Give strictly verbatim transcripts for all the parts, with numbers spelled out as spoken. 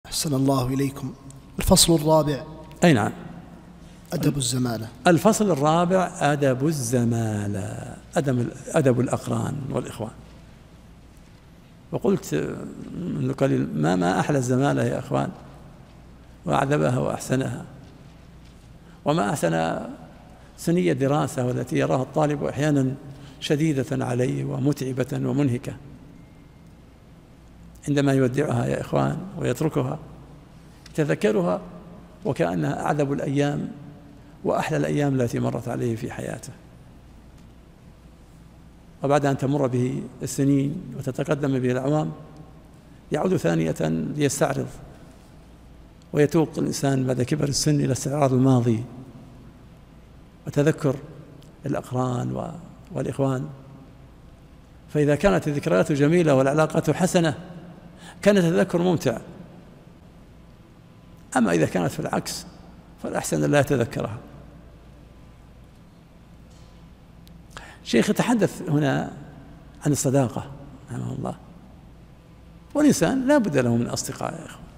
أحسن الله إليكم. الفصل الرابع. أي نعم. أدب الزمالة. الفصل الرابع أدب الزمالة، أدب, أدب الأقران والإخوان. وقلت من قليل ما ما أحلى الزمالة يا أخوان، وأعذبها وأحسنها، وما أحسن سنية دراسة والتي يراها الطالب أحيانا شديدة عليه ومتعبة ومنهكة، عندما يودعها يا إخوان ويتركها يتذكرها وكأنها أعذب الأيام وأحلى الأيام التي مرت عليه في حياته. وبعد أن تمر به السنين وتتقدم به الأعوام يعود ثانية ليستعرض، ويتوق الإنسان بعد كبر السن إلى استعراض الماضي وتذكر الأقران والإخوان. فإذا كانت الذكريات جميلة والعلاقات حسنة كان التذكر ممتع، أما إذا كانت في العكس فالأحسن أن لا يتذكرها. شيخ يتحدث هنا عن الصداقة رحمه الله، والإنسان لا بد له من أصدقاء يا إخوان،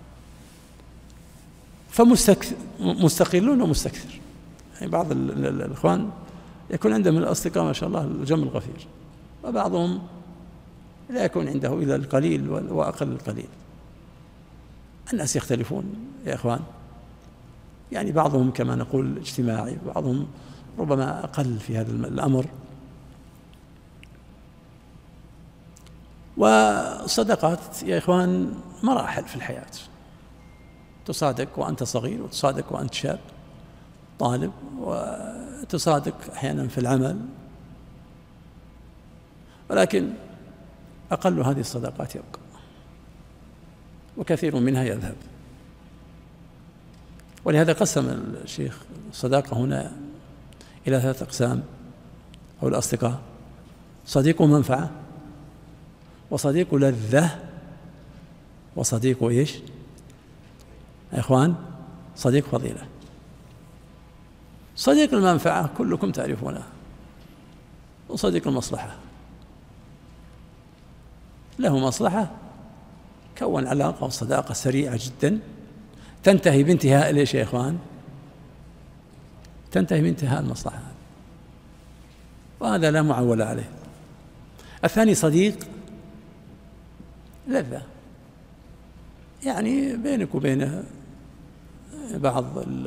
فمستقلون ومستكثر. يعني بعض الإخوان يكون عنده من الأصدقاء ما شاء الله الجم الغفير، وبعضهم لا يكون عنده إلا القليل وأقل القليل. الناس يختلفون يا إخوان، يعني بعضهم كما نقول اجتماعي، بعضهم ربما أقل في هذا الأمر. والصداقات يا إخوان مراحل في الحياة، تصادق وأنت صغير، وتصادق وأنت شاب طالب، وتصادق أحيانا في العمل، ولكن أقل هذه الصداقات يبقى وكثير منها يذهب. ولهذا قسم الشيخ الصداقة هنا إلى ثلاثة أقسام أو الأصدقاء: صديق منفعة، وصديق لذة، وصديق إيش يا إخوان؟ صديق فضيلة. صديق المنفعة كلكم تعرفونه، وصديق المصلحة له مصلحة كون علاقة وصداقة سريعة جدا تنتهي بانتهاء ليش يا إخوان؟ تنتهي بانتهاء المصلحة، وهذا لا معول عليه. الثاني صديق لذة، يعني بينك وبينه بعض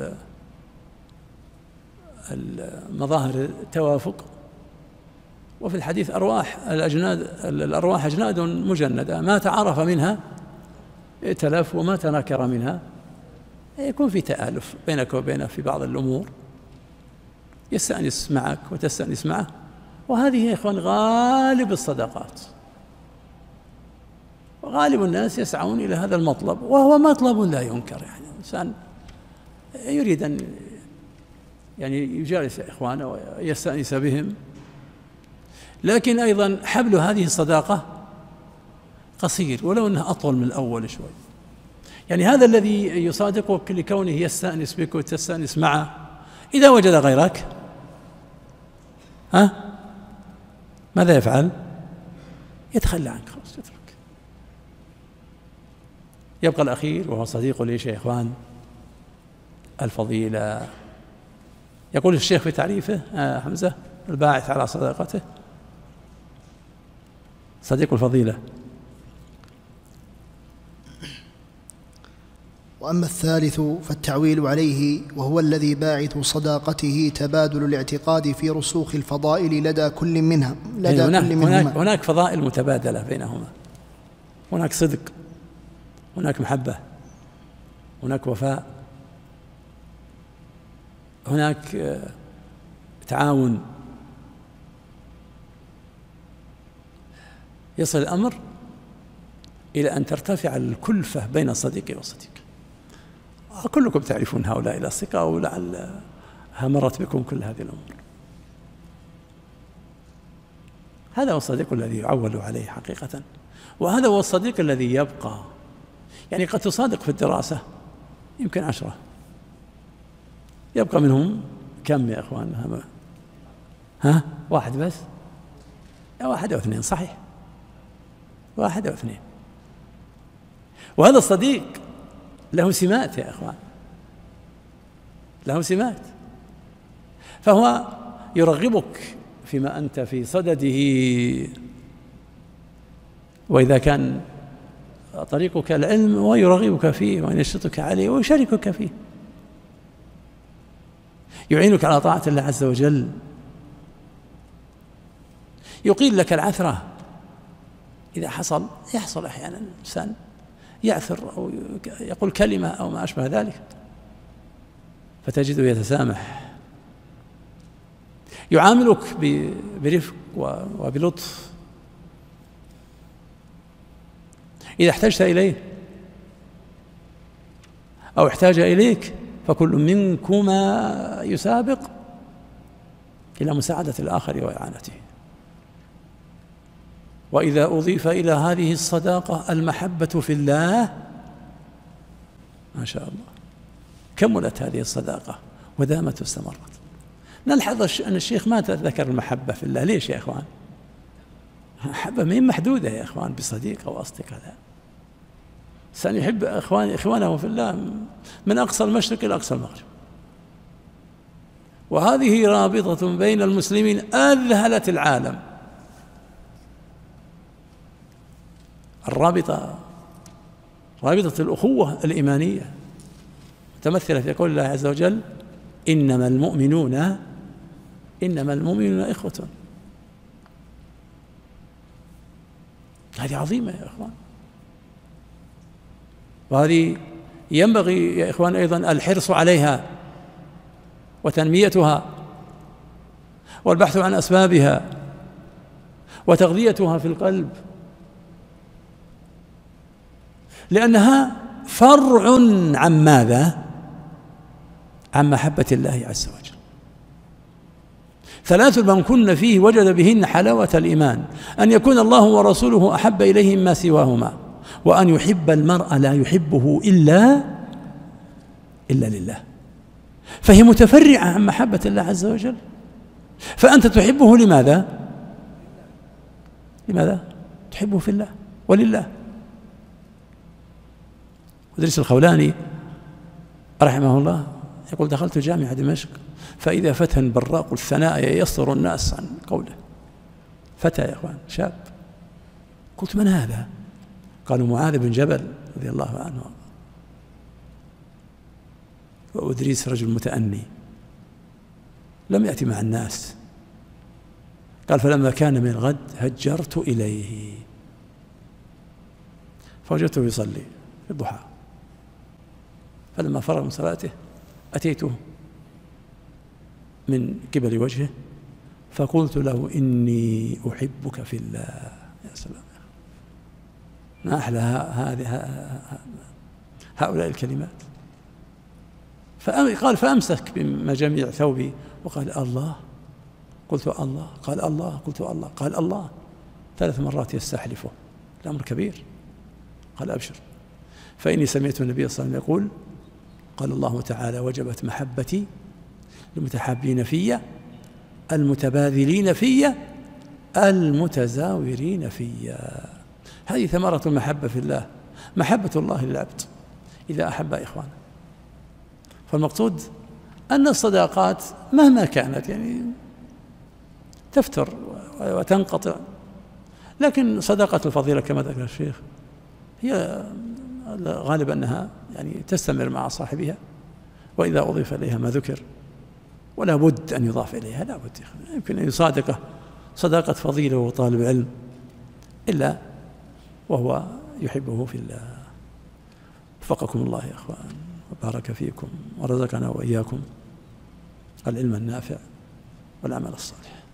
المظاهر التوافق، وفي الحديث أرواح الأجناد الأرواح أجناد مجندة، ما تعارف منها ائتلف وما تناكر منها يكون في تآلف بينك وبينه في بعض الأمور، يستأنس معك وتستأنس معه. وهذه يا إخوان غالب الصداقات، وغالب الناس يسعون إلى هذا المطلب، وهو مطلب لا ينكر. يعني الإنسان يريد أن يعني يجالس إخوانه ويستأنس بهم، لكن أيضا حبل هذه الصداقة قصير ولو أنها أطول من الأول شوي. يعني هذا الذي يصادقك لكونه يستأنس بك وتستأنس معه، إذا وجد غيرك ها ماذا يفعل؟ يتخلى عنك، خلاص يترك. يبقى الأخير وهو صديق ليش يا إخوان؟ الفضيلة. يقول الشيخ في تعريفه آه حمزة الباعث على صداقته: صديق الفضيلة. وأما الثالث فالتعويل عليه، وهو الذي باعث صداقته تبادل الاعتقاد في رسوخ الفضائل لدى كل منها لدى يعني هناك, كل منهما. هناك, هناك فضائل متبادلة بينهما، هناك صدق، هناك محبة، هناك وفاء، هناك تعاون. يصل الأمر إلى أن ترتفع الكلفة بين الصديق والصديق. كلكم تعرفون هؤلاء الأصدقاء، ولعلها مرت بكم كل هذه الأمور. هذا هو الصديق الذي يعول عليه حقيقة، وهذا هو الصديق الذي يبقى. يعني قد تصادق في الدراسة يمكن عشرة، يبقى منهم كم يا أخوان؟ ها واحد بس، يا واحد أو اثنين، صحيح، واحد أو اثنين. وهذا الصديق له سمات يا إخوان، له سمات، فهو يرغبك فيما أنت في صدده، وإذا كان طريقك العلم ويرغبك فيه وينشطك عليه ويشاركك فيه، يعينك على طاعة الله عز وجل، يقيل لك العثرة. إذا حصل يحصل أحيانا الإنسان يعثر أو يقول كلمة أو ما أشبه ذلك، فتجده يتسامح، يعاملك برفق وبلطف. إذا احتجت إليه أو احتاج إليك فكل منكما يسابق إلى مساعدة الآخر وإعانته. وإذا أضيف إلى هذه الصداقة المحبة في الله، ما شاء الله كملت هذه الصداقة ودامت واستمرت. نلحظ أن الشيخ ما ذكر المحبة في الله. ليش يا إخوان؟ محبة ما هي محدودة يا إخوان بصديق أو أصدقاء، لا. الإنسان يحب إخوان إخوانه في الله من أقصى المشرق إلى أقصى المغرب، وهذه رابطة بين المسلمين أذهلت العالم. الرابطة رابطة الأخوة الإيمانية متمثلة في قول الله عز وجل: إنما المؤمنون إنما المؤمنون إخوة. هذه عظيمة يا إخوان، وهذه ينبغي يا إخوان أيضا الحرص عليها وتنميتها والبحث عن أسبابها وتغذيتها في القلب، لأنها فرع عن ماذا؟ عن محبة الله عز وجل. ثلاث من كن فيه وجد بهن حلاوة الإيمان: أن يكون الله ورسوله أحب إليه مما سواهما، وأن يحب المرء لا يحبه إلا إلا لله. فهي متفرعة عن محبة الله عز وجل، فأنت تحبه لماذا؟ لماذا؟ تحبه في الله ولله. إدريس الخولاني رحمه الله يقول: دخلت جامعة دمشق فإذا فتى براق الثناء ييسر الناس عن قوله. فتى يا إخوان، شاب. قلت: من هذا؟ قالوا: معاذ بن جبل رضي الله عنه. وإدريس رجل متأني لم يأتي مع الناس. قال: فلما كان من الغد هجرت إليه فوجدته يصلي في الضحى، فلما فرغ من صلاته أتيته من قبل وجهه فقلت له: إني أحبك في الله. يا سلام، ما أحلى هذه هؤلاء الكلمات. فقال: فأمسك بمجاميع ثوبي وقال: الله. قلت: الله. قال: الله. قلت: الله. قال: الله. ثلاث مرات يستحلفه. الأمر كبير. قال: أبشر، فإني سمعت النبي صلى الله عليه وسلم يقول: قال الله تعالى: وجبت محبتي المتحابين في، المتباذلين في، المتزاورين في. هذه ثمرة المحبة في الله، محبة الله للعبد إذا أحب إخوانه. فالمقصود أن الصداقات مهما كانت يعني تفتر وتنقطع، لكن صداقة الفضيلة كما ذكر الشيخ هي غالب أنها يعني تستمر مع صاحبها، وإذا أضيف إليها ما ذكر ولا بد أن يضاف إليها، لا بد. يمكن أن يصادقه صداقة فضيلة وطالب علم إلا وهو يحبه في الله. وفقكم الله يا أخوان وبارك فيكم ورزقنا وإياكم العلم النافع والعمل الصالح.